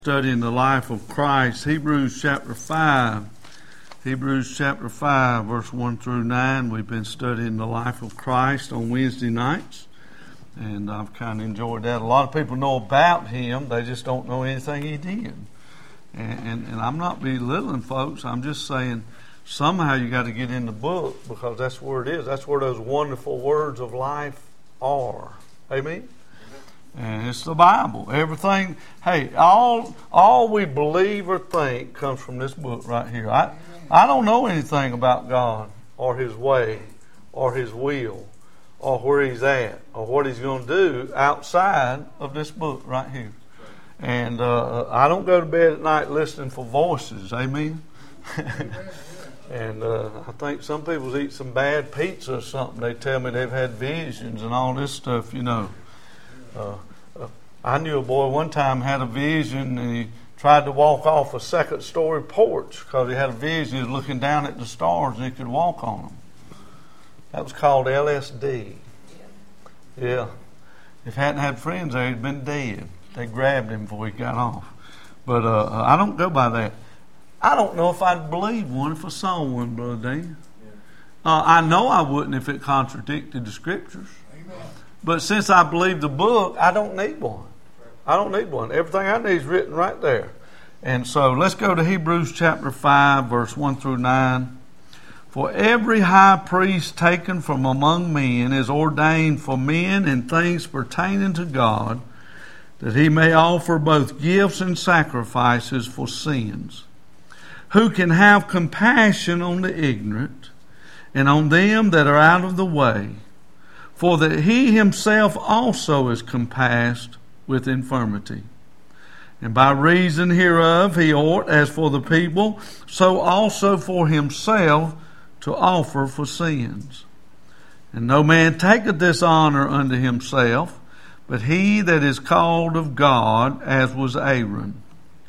Studying the life of Christ. Hebrews chapter 5, verse 1 through 9. We've been studying the life of Christ on Wednesday nights, and I've kind of enjoyed that. A lot of people know about him, they just don't know anything he did. And I'm not belittling folks, I'm just saying somehow you got to get in the book, because that's where it is. That's where those wonderful words of life are. Amen? And it's the Bible. Everything, hey, all we believe or think comes from this book right here. I don't know anything about God or His way or His will or where He's at or what He's going to do outside of this book right here. And I don't go to bed at night listening for voices. Amen? And I think some people eat some bad pizza or something. They tell me they've had visions and all this stuff, you know. I knew a boy one time had a vision, and he tried to walk off a second-story porch because he had a vision. He was looking down at the stars and he could walk on them. That was called LSD. Yeah. If he hadn't had friends there, he'd been dead. They grabbed him before he got off. But I don't go by that. I don't know if I'd believe one if I saw one, Brother Dean. I know I wouldn't if it contradicted the Scriptures. But since I believe the book, I don't need one. I don't need one. Everything I need is written right there. And so let's go to Hebrews chapter 5, verse 1 through 9. For every high priest taken from among men is ordained for men in things pertaining to God, that he may offer both gifts and sacrifices for sins, who can have compassion on the ignorant and on them that are out of the way, for that he himself also is compassed with infirmity. And by reason hereof he ought, as for the people, so also for himself, to offer for sins. And no man taketh this honor unto himself, but he that is called of God, as was Aaron.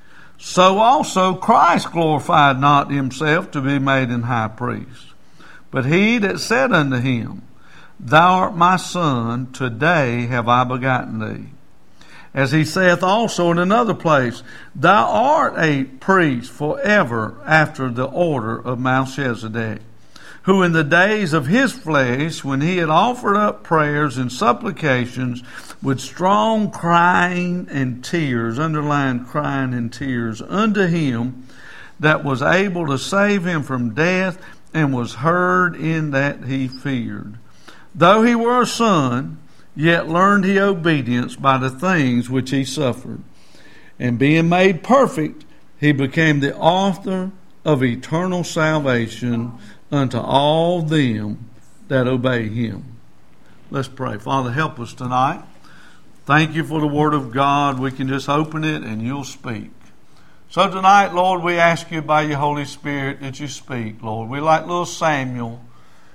So also Christ glorified not himself to be made an high priest, but he that said unto him, Thou art my son, today have I begotten thee. As he saith also in another place, Thou art a priest forever after the order of Melchizedek, who in the days of his flesh, when he had offered up prayers and supplications with strong crying and tears, underlined crying and tears, unto him that was able to save him from death, and was heard in that he feared. Though he were a son, yet learned he obedience by the things which he suffered. And being made perfect, he became the author of eternal salvation unto all them that obey him. Let's pray. Father, help us tonight. Thank you for the Word of God. We can just open it and you'll speak. So tonight, Lord, we ask you by your Holy Spirit that you speak, Lord. We like little Samuel.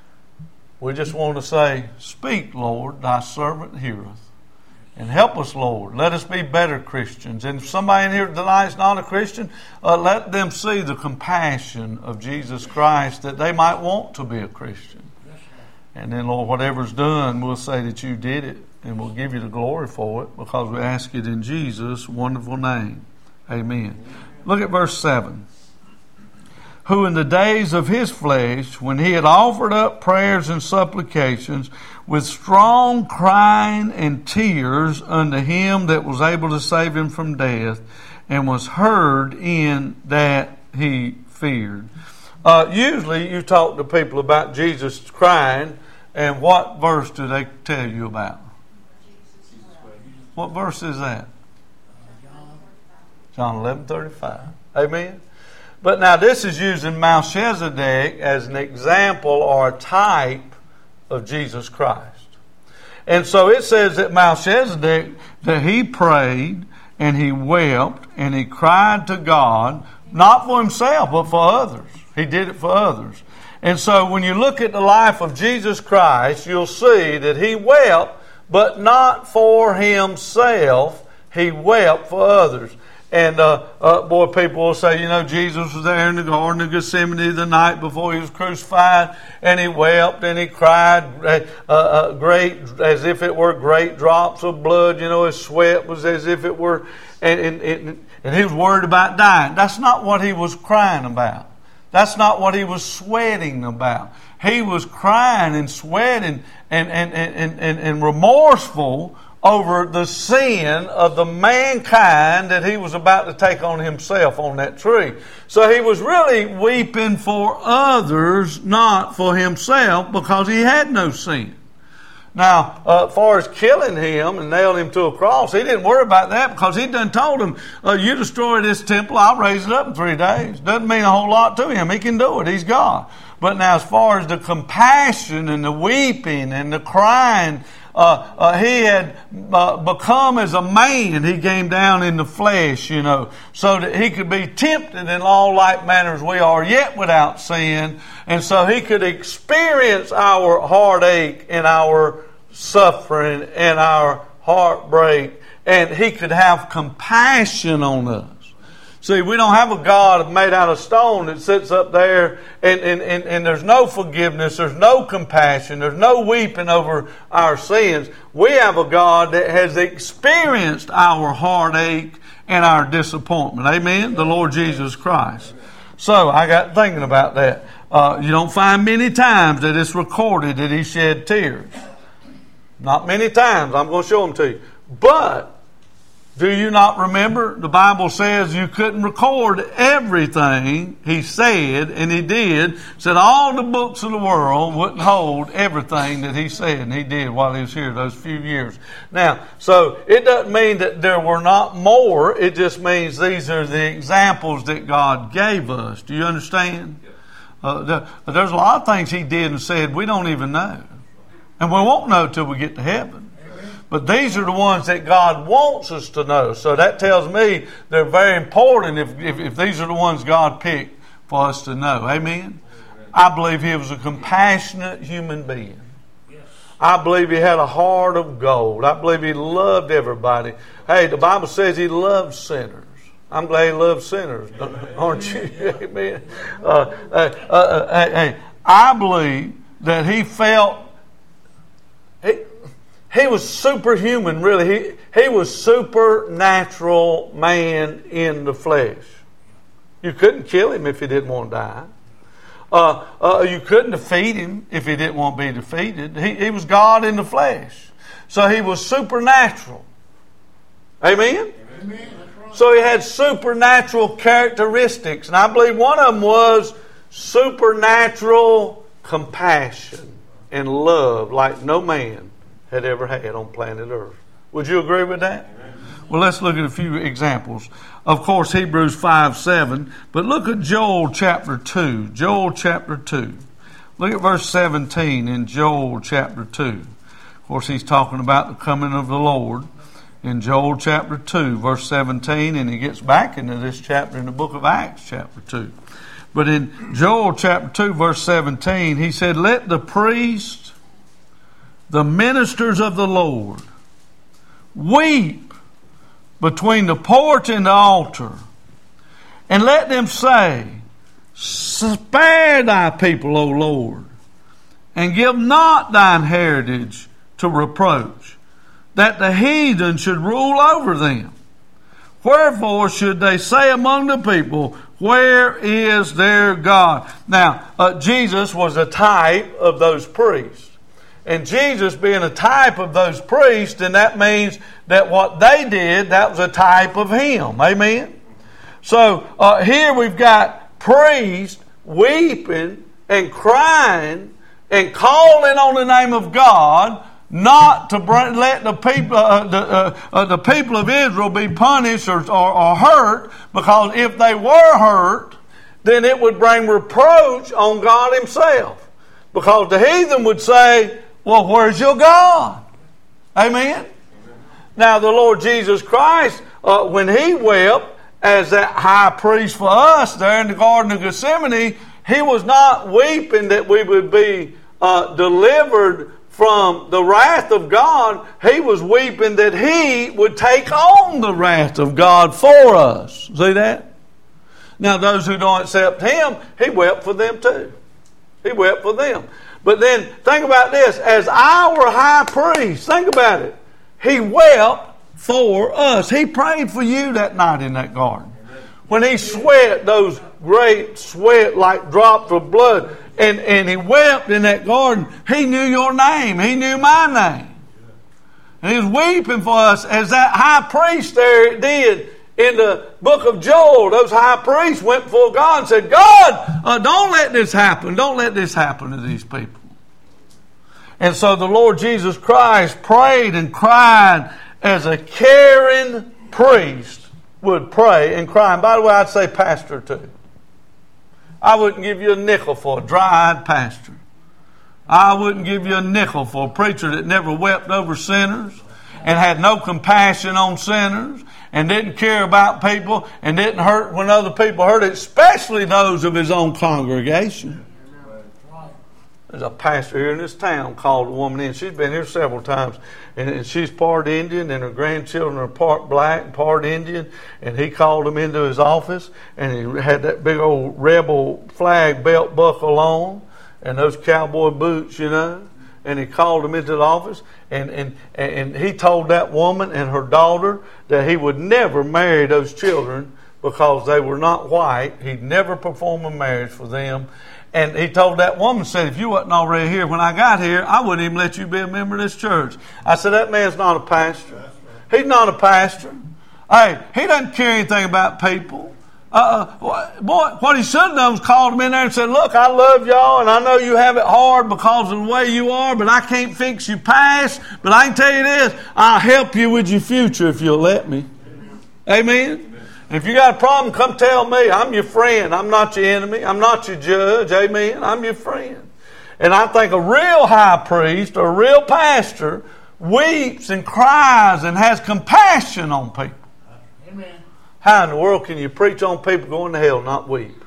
We just want to say, Speak, Lord, thy servant heareth. And help us, Lord. Let us be better Christians. And if somebody in here tonight is not a Christian, let them see the compassion of Jesus Christ, that they might want to be a Christian. And then, Lord, whatever's done, we'll say that you did it, and we'll give you the glory for it, because we ask it in Jesus' wonderful name. Amen. Look at verse 7. Who in the days of his flesh, when he had offered up prayers and supplications with strong crying and tears unto him that was able to save him from death, and was heard in that he feared. Usually you talk to people about Jesus crying, and what verse do they tell you about? What verse is that? John 11:35. Amen. But now this is using Melchizedek as an example or a type of Jesus Christ. And so it says that Melchizedek, that he prayed and he wept and he cried to God, not for himself, but for others. He did it for others. And so when you look at the life of Jesus Christ, you'll see that he wept, but not for himself. He wept for others. And people will say, Jesus was there in the Garden of Gethsemane the night before he was crucified, and he wept and he cried great, as if it were great drops of blood. His sweat was as if it were, and and he was worried about dying. That's not what he was crying about. That's not what he was sweating about. He was crying and sweating and remorseful over the sin of the mankind that he was about to take on himself on that tree. So he was really weeping for others, not for himself, because he had no sin. Now, as far as killing him and nailing him to a cross, he didn't worry about that because he done told him, you destroy this temple, I'll raise it up in 3 days. Doesn't mean a whole lot to him. He can do it. He's God. But now as far as the compassion and the weeping and the crying, he had become as a man. He came down in the flesh, so that he could be tempted in all like manner as we are, yet without sin. And so he could experience our heartache and our suffering and our heartbreak, and he could have compassion on us. See, we don't have a God made out of stone that sits up there and there's no forgiveness, there's no compassion, there's no weeping over our sins. We have a God that has experienced our heartache and our disappointment. Amen? The Lord Jesus Christ. So I got thinking about that. You don't find many times that it's recorded that he shed tears. Not many times. I'm going to show them to you. But do you not remember? The Bible says you couldn't record everything he said, and he did. Said all the books of the world wouldn't hold everything that he said and he did while he was here those few years. Now, so it doesn't mean that there were not more. It just means these are the examples that God gave us. Do you understand? There's a lot of things he did and said we don't even know. And we won't know till we get to heaven. But these are the ones that God wants us to know. So that tells me they're very important if these are the ones God picked for us to know. Amen? I believe he was a compassionate human being. I believe he had a heart of gold. I believe he loved everybody. Hey, the Bible says he loved sinners. I'm glad he loved sinners, aren't you? Amen. I believe that he felt... He was superhuman, really. He was supernatural man in the flesh. You couldn't kill him if he didn't want to die. You couldn't defeat him if he didn't want to be defeated. He was God in the flesh. So he was supernatural. Amen? Amen. So he had supernatural characteristics. And I believe one of them was supernatural compassion and love like no man had ever had on planet Earth. Would you agree with that? Amen. Well, let's look at a few examples. Of course, Hebrews 5:7. But look at Joel chapter 2. Joel chapter 2. Look at verse 17 in Joel chapter 2. Of course, he's talking about the coming of the Lord in Joel chapter 2, verse 17. And he gets back into this chapter in the book of Acts chapter 2. But in Joel chapter 2, verse 17, he said, let the priests, the ministers of the Lord, weep between the porch and the altar, and let them say, spare thy people, O Lord, and give not thine heritage to reproach, that the heathen should rule over them. Wherefore should they say among the people, where is their God? Now, Jesus was a type of those priests. And Jesus being a type of those priests, then that means that what they did, that was a type of him. Amen? So here we've got priests weeping and crying and calling on the name of God not to let the people of Israel be punished or hurt, because if they were hurt, then it would bring reproach on God himself. Because the heathen would say, well, where's your God? Amen? Now, the Lord Jesus Christ, when he wept as that high priest for us there in the Garden of Gethsemane, he was not weeping that we would be delivered from the wrath of God. He was weeping that he would take on the wrath of God for us. See that? Now, those who don't accept him, he wept for them too. He wept for them. But then, think about this. As our high priest, think about it. He wept for us. He prayed for you that night in that garden. When he sweat, those great sweat like drops of blood, and he wept in that garden, he knew your name. He knew my name. And he was weeping for us as that high priest there did in the book of Joel. Those high priests went before God and said, God, don't let this happen. Don't let this happen to these people. And so the Lord Jesus Christ prayed and cried as a caring priest would pray and cry. And by the way, I'd say pastor too. I wouldn't give you a nickel for a dry-eyed pastor. I wouldn't give you a nickel for a preacher that never wept over sinners and had no compassion on sinners and didn't care about people and didn't hurt when other people hurt, especially those of his own congregation. There's a pastor here in this town called a woman in. She's been here several times. And she's part Indian, and her grandchildren are part black and part Indian. And he called them into his office, and he had that big old rebel flag belt buckle on and those cowboy boots, you know. And he called them into the office, and he told that woman and her daughter that he would never marry those children because they were not white. He'd never perform a marriage for them. And he told that woman, said, if you wasn't already here when I got here, I wouldn't even let you be a member of this church. I said, that man's not a pastor. He's not a pastor. Hey, he doesn't care anything about people. Boy, what he should have done was called them in there and said, look, I love y'all, and I know you have it hard because of the way you are, but I can't fix your past. But I can tell you this, I'll help you with your future if you'll let me. Amen? If you got a problem, come tell me. I'm your friend. I'm not your enemy. I'm not your judge. Amen. I'm your friend. And I think a real high priest or a real pastor weeps and cries and has compassion on people. Amen. How in the world can you preach on people going to hell and not weep?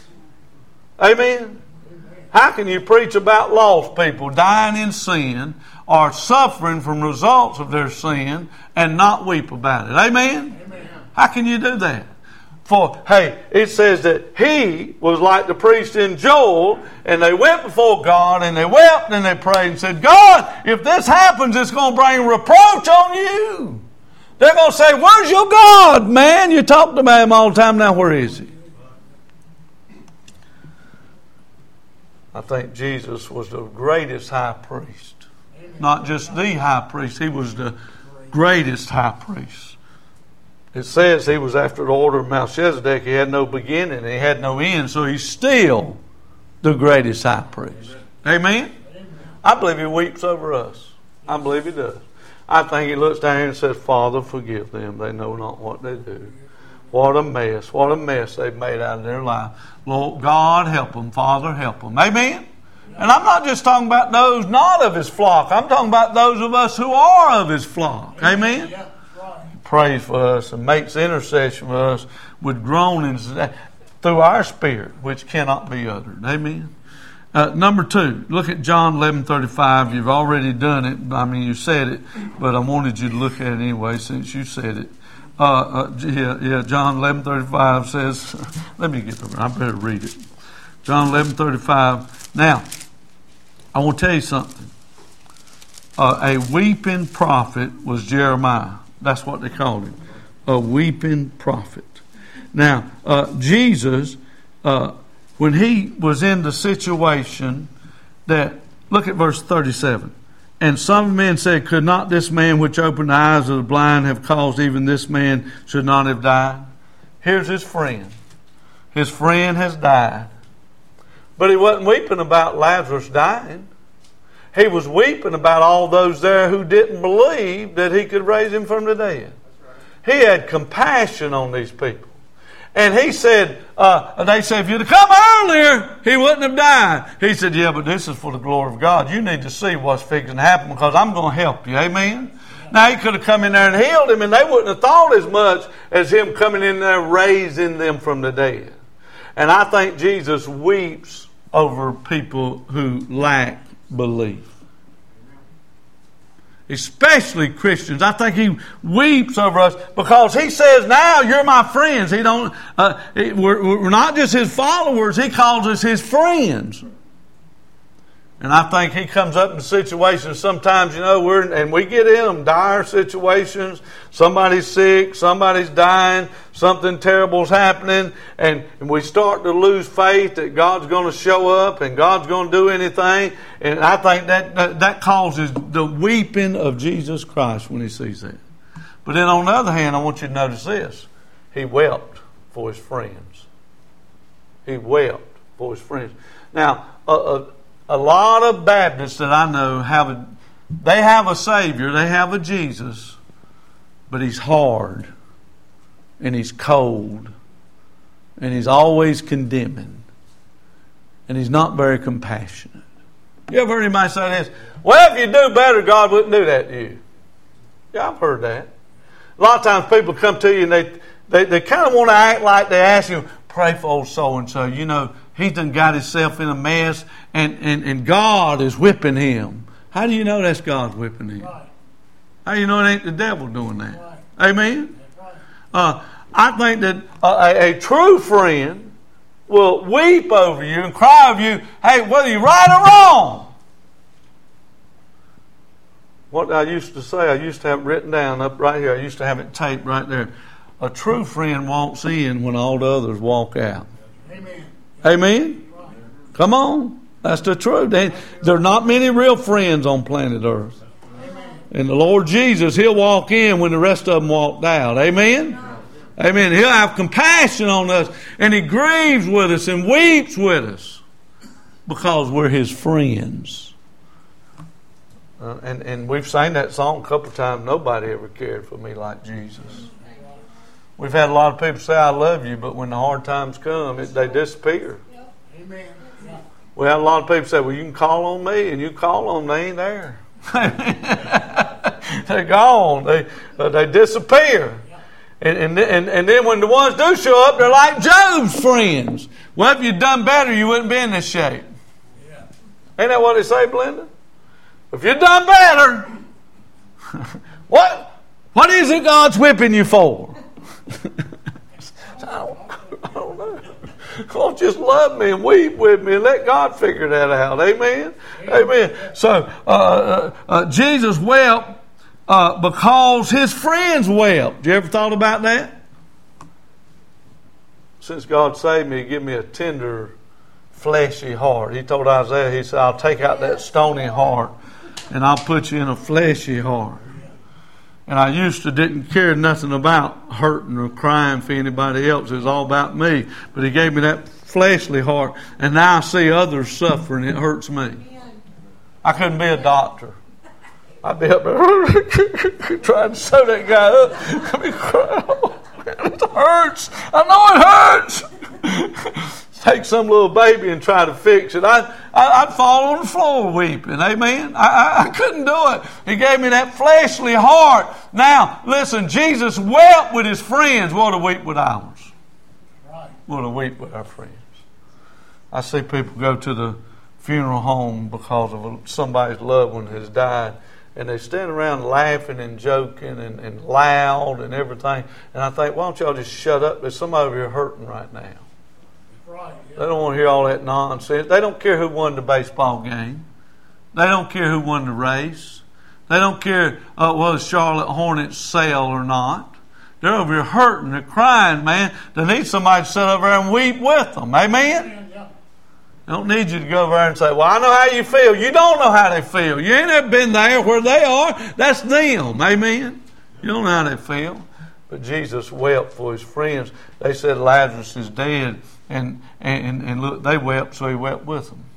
Amen. How can you preach about lost people dying in sin or suffering from results of their sin and not weep about it? Amen. How can you do that? For, hey, it says that he was like the priest in Joel, and they went before God, and they wept, and they prayed, and said, God, if this happens, it's going to bring reproach on you. They're going to say, where's your God, man? You talked about him all the time. Now, where is he? I think Jesus was the greatest high priest. Not just the high priest. He was the greatest high priest. It says he was after the order of Melchizedek. He had no beginning. He had no end. So he's still the greatest high priest. Amen? I believe he weeps over us. I believe he does. I think he looks down here and says, Father, forgive them. They know not what they do. What a mess. What a mess they've made out of their life. Lord God, help them. Father, help them. Amen? And I'm not just talking about those not of his flock. I'm talking about those of us who are of his flock. Amen? Prays for us and makes intercession for us with groanings through our spirit, which cannot be uttered. Amen. Number 2, look at John 11:35. You've already done it. I mean, you said it, but I wanted you to look at it anyway since you said it. John 11:35 says, let me get the. I better read it. John 11:35. Now, I want to tell you something. A weeping prophet was Jeremiah. That's what they called him, a weeping prophet. Now, Jesus, when he was in the situation that, look at verse 37. And some men said, could not this man which opened the eyes of the blind have caused even this man should not have died? Here's his friend. His friend has died. But he wasn't weeping about Lazarus dying. He was weeping about all those there who didn't believe that he could raise him from the dead. He had compassion on these people. And he said, they said, if you'd have come earlier, he wouldn't have died. He said, yeah, but this is for the glory of God. You need to see what's fixing to happen because I'm going to help you. Amen? Now, he could have come in there and healed him, and they wouldn't have thought as much as him coming in there raising them from the dead. And I think Jesus weeps over people who lack belief. Especially Christians. I think he weeps over us because he says, now you're my friends. He don't. We're not just his followers. He calls us his friends. And I think he comes up in situations sometimes, we get in them dire situations. Somebody's sick, somebody's dying, something terrible's happening, and we start to lose faith that God's going to show up and God's going to do anything. And I think that causes the weeping of Jesus Christ when he sees that. But then on the other hand, I want you to notice this. He wept for his friends. He wept for his friends. Now, a lot of Baptists that I know have a Savior, they have a Jesus, but he's hard and he's cold and he's always condemning and he's not very compassionate. You ever heard anybody say this? Well, if you do better, God wouldn't do that to you. Yeah, I've heard that. A lot of times people come to you and they kind of want to act like they ask you, pray for old so-and-so. He done got himself in a mess and God is whipping him. How do you know that's God whipping him? Right. How do you know it ain't the devil doing that? Right. Amen? Right. I think that a true friend will weep over you and cry over you, hey, whether you're right or wrong. What I used to say, I used to have it written down up right here. I used to have it taped right there. A true friend walks in when all the others walk out. Amen. Amen? Come on. That's the truth. There are not many real friends on planet Earth. Amen. And the Lord Jesus, he'll walk in when the rest of them walked out. Amen? Amen. He'll have compassion on us. And he grieves with us and weeps with us because we're his friends. And we've sang that song a couple of times. Nobody ever cared for me like Jesus. We've had a lot of people say, I love you, but when the hard times come, they disappear. Amen. We had a lot of people say, well, you can call on me, and you call on them, they ain't there. They're gone. They disappear. And then when the ones do show up, they're like Job's friends. Well, if you'd done better, you wouldn't be in this shape. Yeah. Ain't that what they say, Belinda? If you'd done better, what is it God's whipping you for? I don't know. Don't just love me and weep with me and let God figure that out. Amen? Amen. So, Jesus wept because his friends wept. You ever thought about that? Since God saved me, he gave me a tender, fleshy heart. He told Isaiah, he said, I'll take out that stony heart and I'll put you in a fleshy heart. And I used to didn't care nothing about hurting or crying for anybody else. It was all about me. But he gave me that fleshly heart. And now I see others suffering. It hurts me. I couldn't be a doctor. I'd be up there trying to sew that guy up. I'd be crying. It hurts. I know it hurts. Take some little baby and try to fix it. I'd fall on the floor weeping. Amen? I couldn't do it. He gave me that fleshly heart. Now, listen, Jesus wept with his friends. What to weep with ours? Right. What to weep with our friends. I see people go to the funeral home because of somebody's loved one has died. And they stand around laughing and joking and loud and everything. And I think, why don't y'all just shut up? There's somebody over here hurting right now. Right, yeah. They don't want to hear all that nonsense. They don't care who won the baseball game. They don't care who won the race. They don't care whether Charlotte Hornets sell or not. They're over here hurting. They're crying, man. They need somebody to sit over there and weep with them. Amen? Yeah. They don't need you to go over there and say, well, I know how you feel. You don't know how they feel. You ain't ever been there where they are. That's them. Amen? You don't know how they feel. But Jesus wept for his friends. They said Lazarus is dead. And look, they wept, so he wept with them.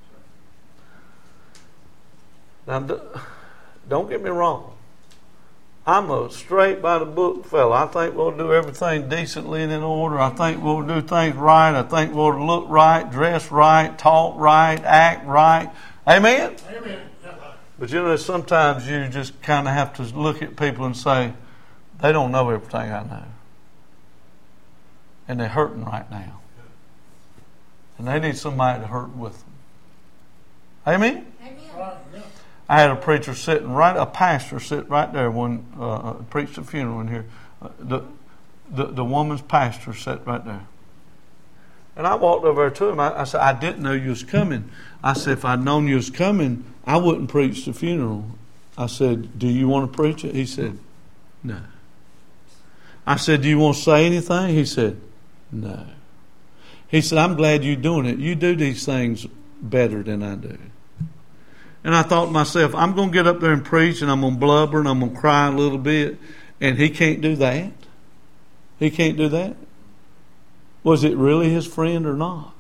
Now, don't get me wrong. I'm a straight by the book fella. I think we'll do everything decently and in order. I think we'll do things right. I think we'll look right, dress right, talk right, act right. Amen? Amen. But sometimes you just kind of have to look at people and say, they don't know everything I know. And they're hurting right now. And they need somebody to hurt with them. Amen? Right, yeah. I had a preacher a pastor sit right there when preached a funeral in here. The woman's pastor sat right there. And I walked over to him. I said, I didn't know you was coming. I said, if I'd known you was coming, I wouldn't preach the funeral. I said, do you want to preach it? He said, no. I said, do you want to say anything? He said, no. He said, I'm glad you're doing it. You do these things better than I do. And I thought to myself, I'm going to get up there and preach, and I'm going to blubber, and I'm going to cry a little bit, and he can't do that. He can't do that. Was it really his friend or not?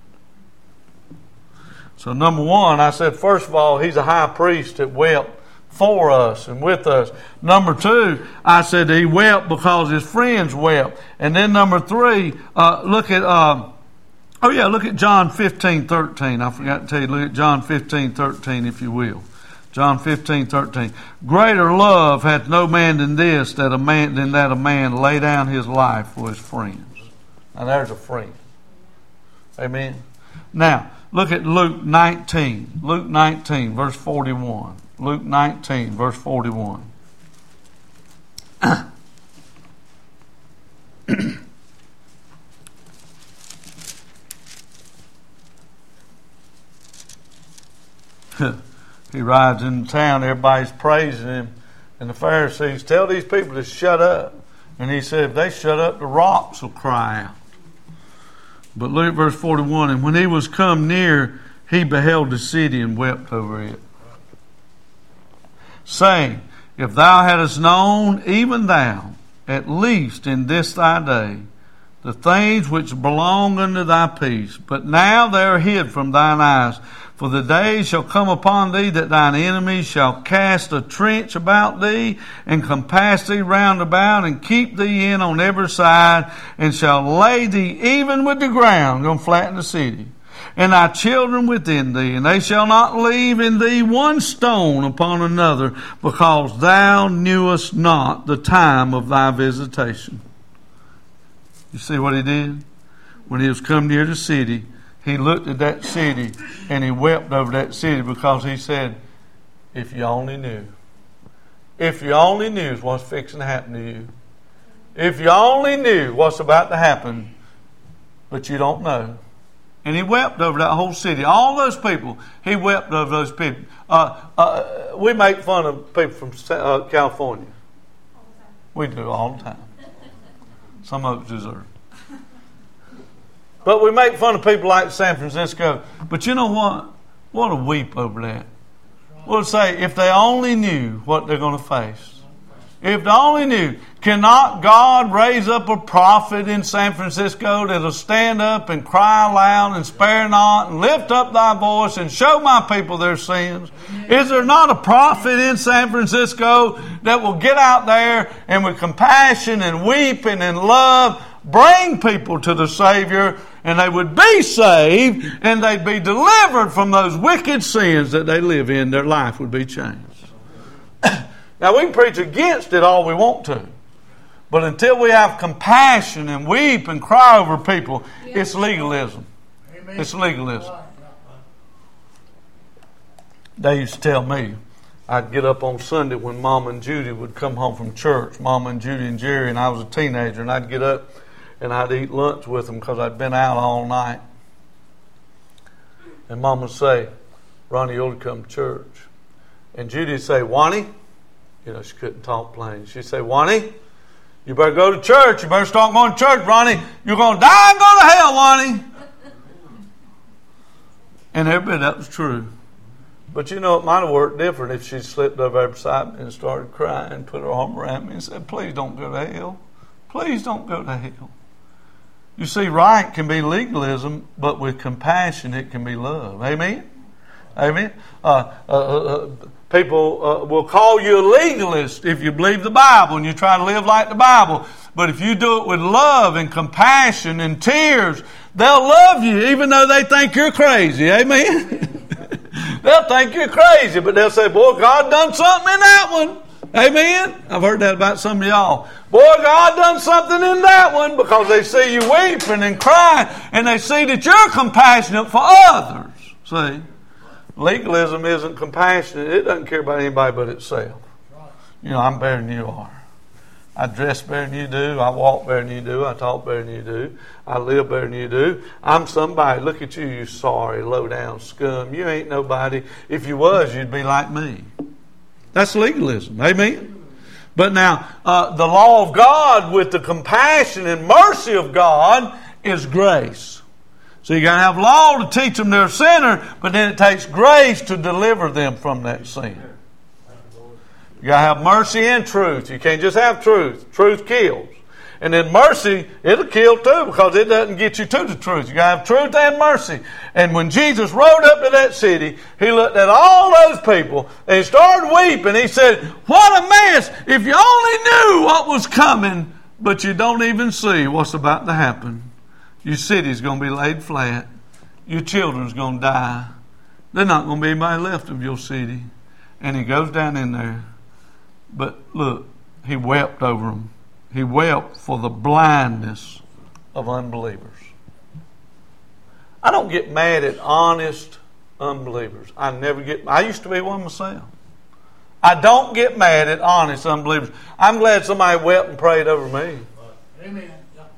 So number one, I said, first of all, he's a high priest that wept for us and with us. Number two, I said he wept because his friends wept. And then number three, look at John 15:13. I forgot to tell you, look at John 15:13, if you will. John 15:13. Greater love hath no man than this, that a man lay down his life for his friends. Now there's a friend. Amen. Now, look at Luke 19. Luke 19, verse 41. Luke 19, verse 41. He rides in town, everybody's praising him, and the Pharisees tell these people to shut up. And he said, if they shut up, the rocks will cry out. But look at verse 41. And when he was come near, he beheld the city and wept over it, saying, if thou hadst known, even thou, at least in this thy day, the things which belong unto thy peace, but now they are hid from thine eyes. For the days shall come upon thee that thine enemies shall cast a trench about thee, and compass thee round about, and keep thee in on every side, and shall lay thee even with the ground, going to flatten the city, and thy children within thee, and they shall not leave in thee one stone upon another, because thou knewest not the time of thy visitation. You see what he did? When he was come near the city, he looked at that city and he wept over that city, because he said, if you only knew. If you only knew what's fixing to happen to you. If you only knew what's about to happen, but you don't know. And he wept over that whole city. All those people, he wept over those people. We make fun of people from California. We do all the time. Some of us deserve. But we make fun of people like San Francisco. But you know what? What a weep over that. We'll say, if they only knew what they're going to face. If they only knew. Cannot God raise up a prophet in San Francisco that'll stand up and cry aloud and spare not and lift up thy voice and show my people their sins? Is there not a prophet in San Francisco that will get out there and with compassion and weeping and love bring people to the Savior, and they would be saved and they'd be delivered from those wicked sins that they live in? Their life would be changed. Now we can preach against it all we want to, but until we have compassion and weep and cry over people, it's legalism. Amen. It's legalism. They used to tell me, I'd get up on Sunday when Mama and Judy would come home from church, Mama and Judy and Jerry, and I was a teenager, and I'd get up and I'd eat lunch with them because I'd been out all night. And Mama would say, Ronnie, you ought to come to church. And Judy would say, Wani, you know, she couldn't talk plain. She'd say, Wani, you better go to church. You better start going to church, Ronnie. You're going to die and go to hell, Wani. And every bit that was true. But you know, it might have worked different if she slipped over beside me and started crying, put her arm around me and said, please don't go to hell. Please don't go to hell. You see, right can be legalism, but with compassion it can be love. Amen? Amen? People will call you a legalist if you believe the Bible and you try to live like the Bible. But if you do it with love and compassion and tears, they'll love you even though they think you're crazy. Amen? They'll think you're crazy, but they'll say, boy, God done something in that one. Amen? I've heard that about some of y'all. Boy, God done something in that one, because they see you weeping and crying, and they see that you're compassionate for others. See? Legalism isn't compassionate. It doesn't care about anybody but itself. You know, I'm better than you are. I dress better than you do. I walk better than you do. I talk better than you do. I live better than you do. I'm somebody. Look at you, you sorry, low-down scum. You ain't nobody. If you was, you'd be like me. That's legalism. Amen? But now, the law of God with the compassion and mercy of God is grace. So you got to have law to teach them they're a sinner, but then it takes grace to deliver them from that sin. You got to have mercy and truth. You can't just have truth. Truth kills. And then mercy, it'll kill too, because it doesn't get you to the truth. You got to have truth and mercy. And when Jesus rode up to that city, he looked at all those people and he started weeping. He said, what a mess. If you only knew what was coming, but you don't even see what's about to happen. Your city's going to be laid flat. Your children's going to die. There's not going to be anybody left of your city. And he goes down in there. But look, he wept over them. He wept for the blindness of unbelievers. I don't get mad at honest unbelievers. I used to be one myself. I don't get mad at honest unbelievers. I'm glad somebody wept and prayed over me. Amen.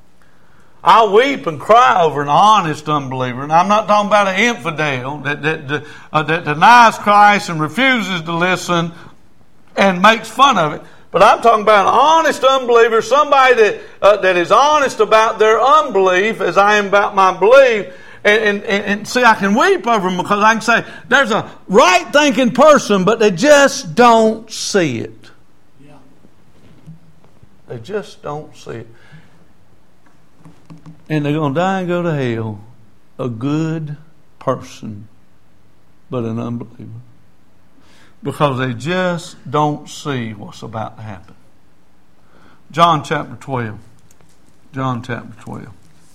I weep and cry over an honest unbeliever. And I'm not talking about an infidel that denies Christ and refuses to listen and makes fun of it. But I'm talking about an honest unbeliever, somebody that is honest about their unbelief as I am about my belief. And see, I can weep over them because I can say, there's a right-thinking person, but they just don't see it. Yeah. They just don't see it. And they're going to die and go to hell. A good person, but an unbeliever. Because they just don't see what's about to happen. John chapter 12. John chapter 12.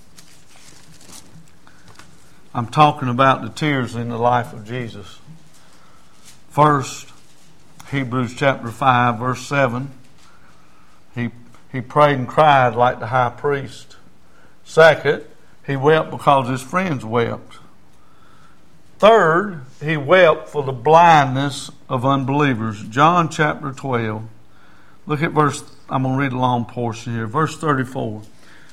I'm talking about the tears in the life of Jesus. First, Hebrews chapter 5, verse 7. He prayed and cried like the high priest. Second, he wept because his friends wept. Third, he wept for the blindness of unbelievers. John chapter 12. Look at verse, I'm going to read a long portion here. Verse 34.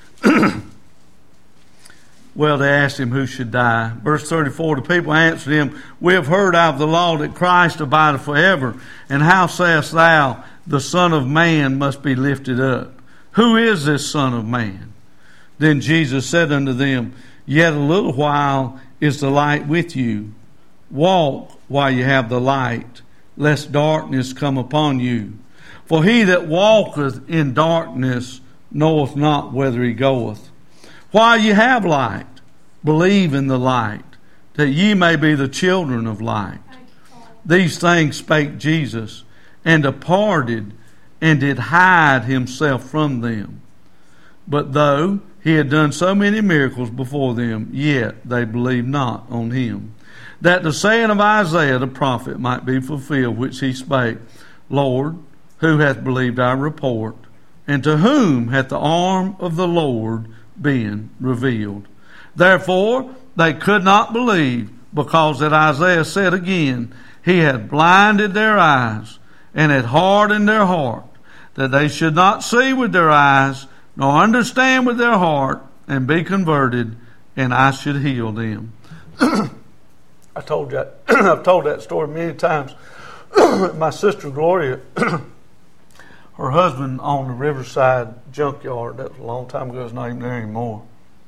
Well, they asked him who should die. Verse 34, the people answered him, we have heard out of the law that Christ abideth forever. And how sayest thou, the Son of Man must be lifted up? Who is this Son of Man? Then Jesus said unto them, yet a little while is the light with you. Walk while you have the light, lest darkness come upon you. For he that walketh in darkness knoweth not whither he goeth. While ye have light, believe in the light, that ye may be the children of light. These things spake Jesus, and departed, and did hide himself from them. But though he had done so many miracles before them, yet they believed not on him. That the saying of Isaiah the prophet might be fulfilled, which he spake, Lord, who hath believed our report? And to whom hath the arm of the Lord been revealed? Therefore they could not believe, because that Isaiah said again, he had blinded their eyes, and had hardened their heart, that they should not see with their eyes, nor understand with their heart, and be converted, and I should heal them. I've told that story many times. My sister Gloria, her husband owned the Riverside junkyard. That was a long time ago. It's not even there anymore.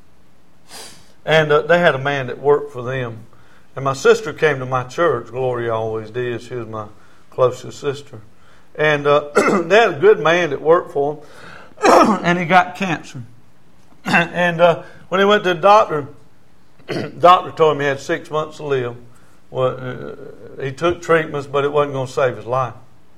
And they had a man that worked for them. And my sister came to my church. Gloria always did. She was my closest sister. And they had a good man that worked for them. And he got cancer. And when he went to the doctor, doctor told him he had 6 months to live. Well, he took treatments, but it wasn't going to save his life.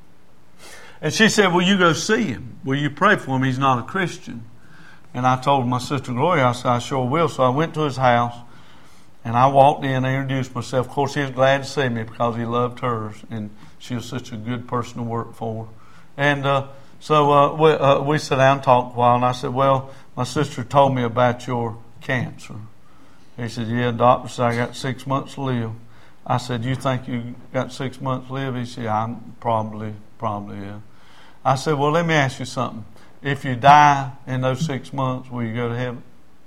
And she said, will you go see him? Will you pray for him? He's not a Christian. And I told my sister Gloria, I said, I sure will. So I went to his house, and I walked in, I introduced myself. Of course, he was glad to see me because he loved hers, and she was such a good person to work for. And so we sat down and talked a while, and I said, well, my sister told me about your cancer. He said, yeah, doctor said I got 6 months to live. I said, you think you got 6 months to live? He said, I'm probably, yeah. I said, well, let me ask you something. if you die in those 6 months, will you go to heaven?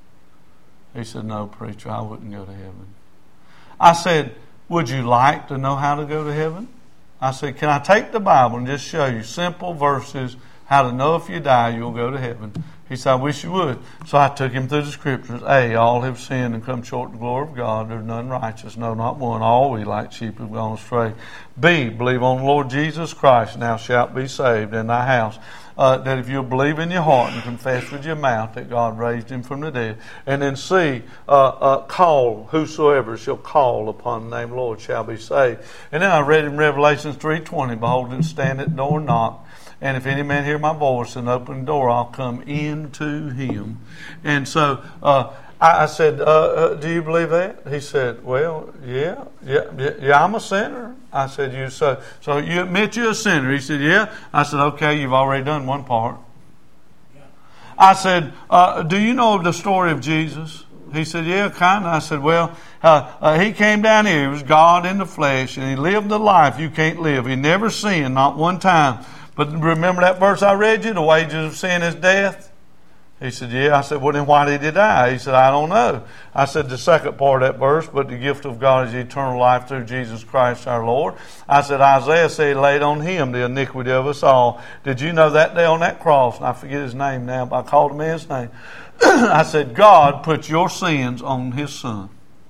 He said, no, preacher, I wouldn't go to heaven. I said, would you like to know how to go to heaven? I said, can I take the Bible and just show you simple verses how to know if you die you'll go to heaven? He said, I wish you would. So I took him through the scriptures. A, all have sinned and come short of the glory of God. There's none righteous, no, not one. All we like sheep have gone astray. B, believe on the Lord Jesus Christ, and thou shalt be saved in thy house. That if you'll believe in your heart and confess with your mouth that God raised him from the dead. And then C, call, whosoever shall call upon the name of the Lord shall be saved. And then I read in Revelation 3:20, behold, and stand at the door and knock. And if any man hear my voice and open the door, I'll come into him. And so I said, do you believe that? He said, well, yeah, I'm a sinner. I said, so you admit you're a sinner? He said, yeah. I said, okay, you've already done one part. Yeah. I said, do you know the story of Jesus? He said, yeah, kind of. I said, well, he came down here. He was God in the flesh, and he lived the life you can't live. He never sinned, not one time. But remember that verse I read you, the wages of sin is death? He said, yeah. I said, well, then why did he die? He said, I don't know. I said, the second part of that verse, but the gift of God is eternal life through Jesus Christ our Lord. I said, Isaiah said, laid on him the iniquity of us all. Did you know that day on that cross, and I forget his name now, but I called him his name. I said, God put your sins on his son.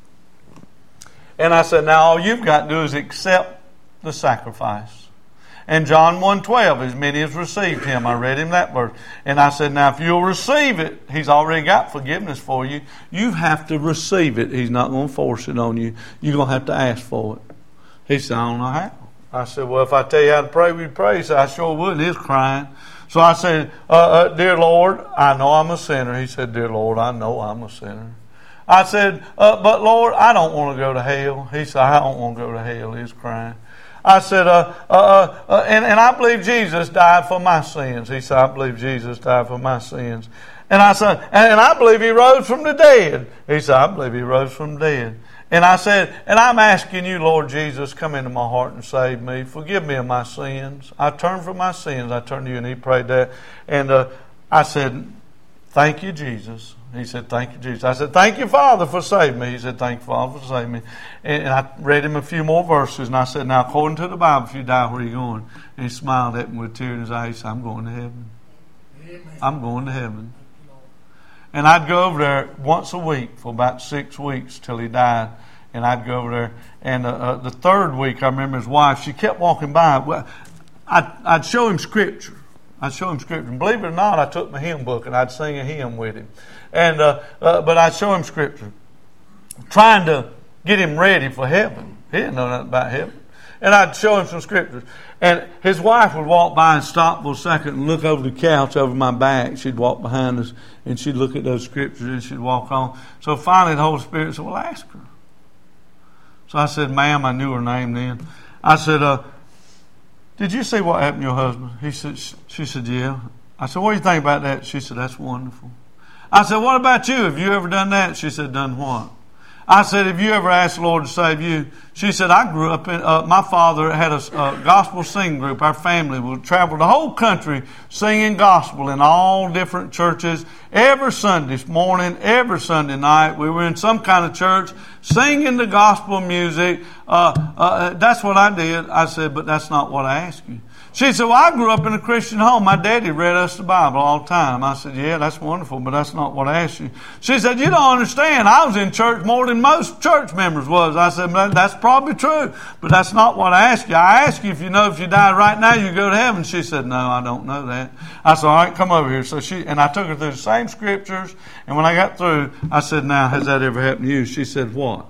And I said, now all you've got to do is accept the sacrifice. And John 1:12, as many as received him. I read him that verse. And I said, now if you'll receive it, he's already got forgiveness for you. You have to receive it. He's not going to force it on you. You're going to have to ask for it. He said, I don't know how. I said, well, if I tell you how to pray, we'd pray. He said, I sure would. He's crying. So I said, dear Lord, I know I'm a sinner. He said, dear Lord, I know I'm a sinner. I said, but Lord, I don't want to go to hell. He said, I don't want to go to hell. He's crying. I said, and I believe Jesus died for my sins. He said, I believe Jesus died for my sins. And I said, and I believe he rose from the dead. He said, I believe he rose from the dead. And I said, and I'm asking you, Lord Jesus, come into my heart and save me. Forgive me of my sins. I turn from my sins. I turn to you. And he prayed that. And I said, thank you, Jesus. He said, thank you, Jesus. I said, thank you, Father, for saving me. He said, thank you, Father, for saving me. And I read him a few more verses, and I said, now, according to the Bible, if you die, where are you going? And he smiled at me with a tear in his eye. He said, I'm going to heaven. Amen. I'm going to heaven. And I'd go over there once a week for about 6 weeks till he died. And I'd go over there. And the third week, I remember his wife, she kept walking by. Well, I'd show him Scripture. And believe it or not, I took my hymn book and I'd sing a hymn with him. And but I'd show him Scripture, trying to get him ready for heaven. He didn't know nothing about heaven. And I'd show him some Scriptures. And his wife would walk by and stop for a second and look over the couch over my back. She'd walk behind us and she'd look at those Scriptures and she'd walk on. So finally the Holy Spirit said, well, ask her. So I said, ma'am, I knew her name then. I said, did you see what happened to your husband? She said, yeah. I said, what do you think about that? She said, that's wonderful. I said, what about you? Have you ever done that? She said, done what? I said, have you ever asked the Lord to save you? She said, I grew up in, my father had a gospel singing group. Our family would travel the whole country singing gospel in all different churches. Every Sunday morning, every Sunday night, we were in some kind of church singing the gospel music. That's what I did. I said, but that's not what I asked you. She said, well, I grew up in a Christian home. My daddy read us the Bible all the time. I said, yeah, that's wonderful, but that's not what I asked you. She said, you don't understand. I was in church more than most church members was. I said, that's probably true, but that's not what I asked you. I asked you if you know if you die right now, you go to heaven. She said, no, I don't know that. I said, all right, come over here. So and I took her through the same Scriptures, and when I got through, I said, now, has that ever happened to you? She said, what?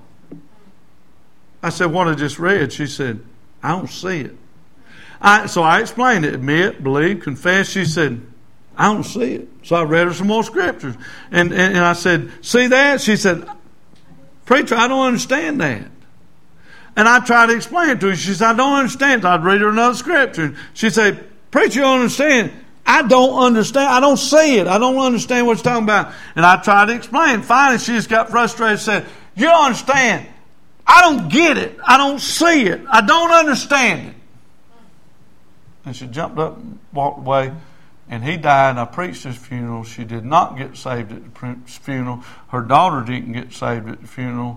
I said, what I just read. She said, I don't see it. So I explained it. Admit, believe, confess. She said, I don't see it. So I read her some more Scriptures. And I said, see that? She said, preacher, I don't understand that. And I tried to explain it to her. She said, I don't understand. I'd read her another Scripture. She said, preacher, you don't understand. I don't understand. I don't see it. I don't understand what you're talking about. And I tried to explain. Finally, she just got frustrated and said, you don't understand. I don't get it. I don't see it. I don't understand it. And she jumped up and walked away. And he died. I preached his funeral. She did not get saved at the funeral. Her daughter didn't get saved at the funeral.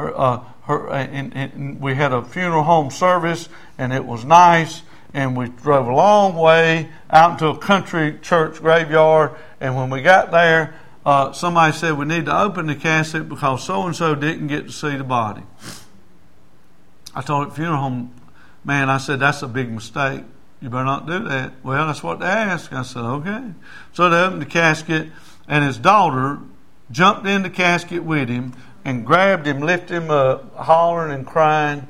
And we had a funeral home service, and it was nice. And we drove a long way out into a country church graveyard. And when we got there, somebody said we need to open the casket because so-and-so didn't get to see the body. I told the funeral home man, I said, that's a big mistake. You better not do that. Well, that's what they asked. I said, okay. So they opened the casket, and his daughter jumped in the casket with him and grabbed him, lifted him up, hollering and crying.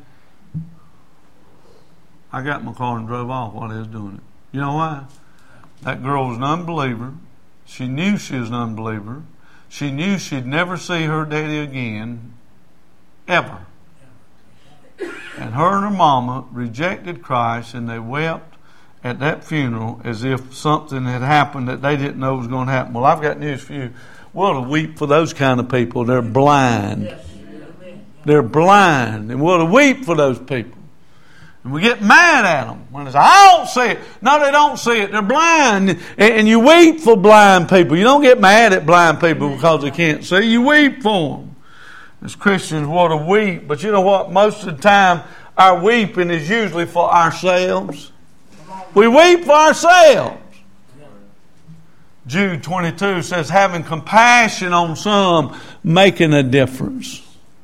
I got in my car and drove off while they was doing it. You know why? That girl was an unbeliever. She knew she was an unbeliever. She knew she'd never see her daddy again, ever. And her and her mama rejected Christ, and they wept at that funeral as if something had happened that they didn't know was going to happen. Well, I've got news for you. We ought to weep for those kind of people. They're blind. They're blind. And we ought to weep for those people. And we get mad at them when they say, I don't see it. No, they don't see it. They're blind. And you weep for blind people. You don't get mad at blind people because they can't see. You weep for them. As Christians, we ought to weep. But you know what? Most of the time, our weeping is usually for ourselves. We weep for ourselves. Jude 22 says, having compassion on some, making a difference.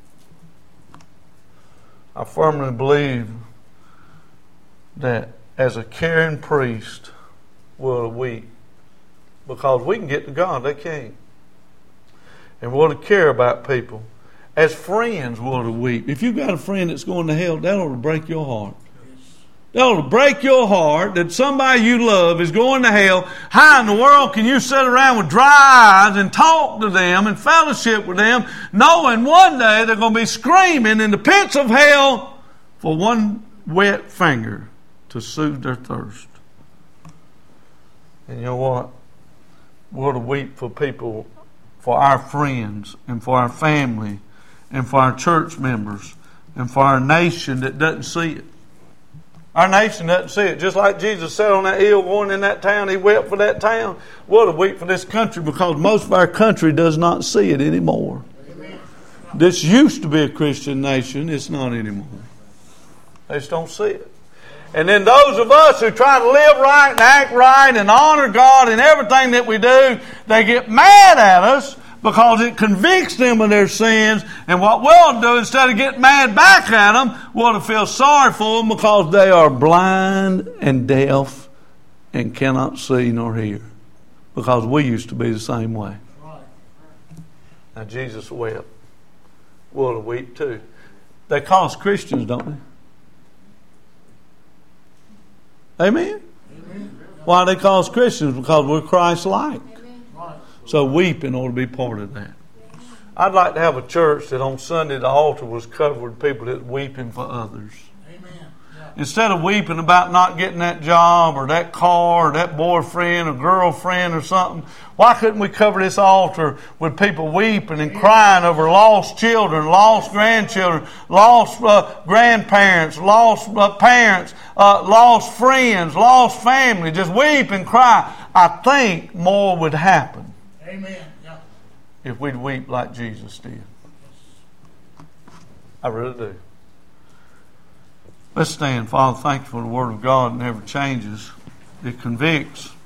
I firmly believe that as a caring priest, we'll weep. Because we can get to God, they can't. And we ought to care about people. As friends, we ought to weep. If you've got a friend that's going to hell, that ought to break your heart. That ought to break your heart that somebody you love is going to hell. How in the world can you sit around with dry eyes and talk to them and fellowship with them, knowing one day they're going to be screaming in the pits of hell for one wet finger to soothe their thirst? And you know what? We ought to weep for people, for our friends and for our family and for our church members and for our nation that doesn't see it. Our nation doesn't see it. Just like Jesus sat on that hill going in that town, He wept for that town. We ought to weep for this country because most of our country does not see it anymore. Amen. This used to be a Christian nation. It's not anymore. They just don't see it. And then those of us who try to live right and act right and honor God in everything that we do, they get mad at us because it convicts them of their sins. And what we'll do, instead of getting mad back at them, we'll feel sorry for them because they are blind and deaf and cannot see nor hear. Because we used to be the same way. Now Jesus wept. We'll weep too. They call us Christians, don't they? Amen? Amen. Why they call us Christians? Because we're Christ-like. So weeping ought to be part of that. I'd like to have a church that on Sunday the altar was covered with people that weeping for others. Amen. Yeah. Instead of weeping about not getting that job or that car or that boyfriend or girlfriend or something, why couldn't we cover this altar with people weeping and crying over lost children, lost grandchildren, lost grandparents, lost parents, lost friends, lost family, just weep and cry? I think more would happen. Amen. Yeah. If we'd weep like Jesus did. I really do. Let's stand. Father, thank you for the Word of God. It never changes. It convicts.